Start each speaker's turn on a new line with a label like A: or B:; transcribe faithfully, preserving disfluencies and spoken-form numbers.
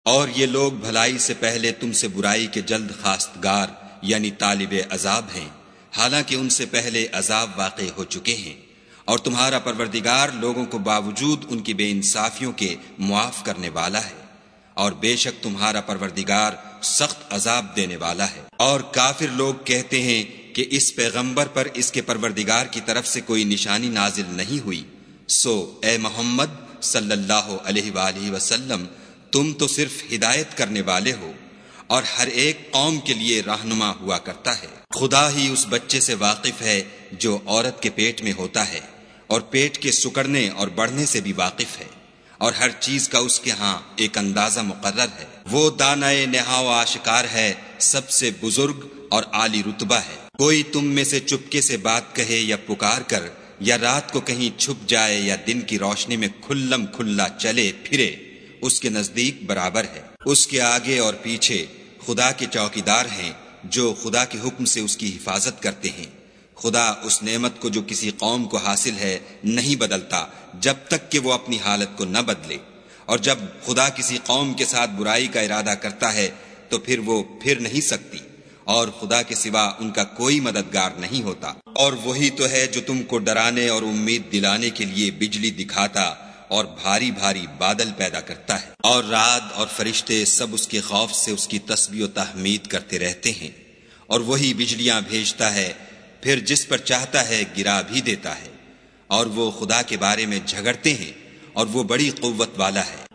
A: اور یہ لوگ بھلائی سے پہلے تم سے برائی کے جلد خواستگار یعنی طالب عذاب ہیں، حالانکہ ان سے پہلے عذاب واقع ہو چکے ہیں، اور تمہارا پروردگار لوگوں کو باوجود ان کی بے انصافیوں کے معاف کرنے والا ہے، اور بے شک تمہارا پروردگار سخت عذاب دینے والا ہے۔ اور کافر لوگ کہتے ہیں کہ اس پیغمبر پر اس کے پروردگار کی طرف سے کوئی نشانی نازل نہیں ہوئی، سو اے محمد صلی اللہ علیہ وآلہ وسلم تم تو صرف ہدایت کرنے والے ہو، اور ہر ایک قوم کے لیے رہنما ہوا کرتا ہے۔ خدا ہی اس بچے سے واقف ہے جو عورت کے پیٹ میں ہوتا ہے، اور پیٹ کے سکڑنے اور بڑھنے سے بھی واقف ہے، اور ہر چیز کا اس کے ہاں ایک اندازہ مقرر ہے۔ وہ دانائے نہا و آشکار ہے، سب سے بزرگ اور عالی رتبہ ہے۔ کوئی تم میں سے چپکے سے بات کہے یا پکار کر، یا رات کو کہیں چھپ جائے یا دن کی روشنی میں کھلم کھلا چلے پھرے، اس کے نزدیک برابر ہے۔ اس کے آگے اور پیچھے خدا کے چوکیدار ہیں جو خدا کے حکم سے اس کی حفاظت کرتے ہیں۔ خدا اس نعمت کو جو کسی قوم کو حاصل ہے نہیں بدلتا جب تک کہ وہ اپنی حالت کو نہ بدلے، اور جب خدا کسی قوم کے ساتھ برائی کا ارادہ کرتا ہے تو پھر وہ پھر نہیں سکتی، اور خدا کے سوا ان کا کوئی مددگار نہیں ہوتا۔ اور وہی تو ہے جو تم کو ڈرانے اور امید دلانے کے لیے بجلی دکھاتا اور بھاری بھاری بادل پیدا کرتا ہے، اور رعد اور فرشتے سب اس کے خوف سے اس کی تسبیح و تحمید کرتے رہتے ہیں، اور وہی بجلیاں بھیجتا ہے، پھر جس پر چاہتا ہے گرا بھی دیتا ہے، اور وہ خدا کے بارے میں جھگڑتے ہیں، اور وہ بڑی قوت والا ہے۔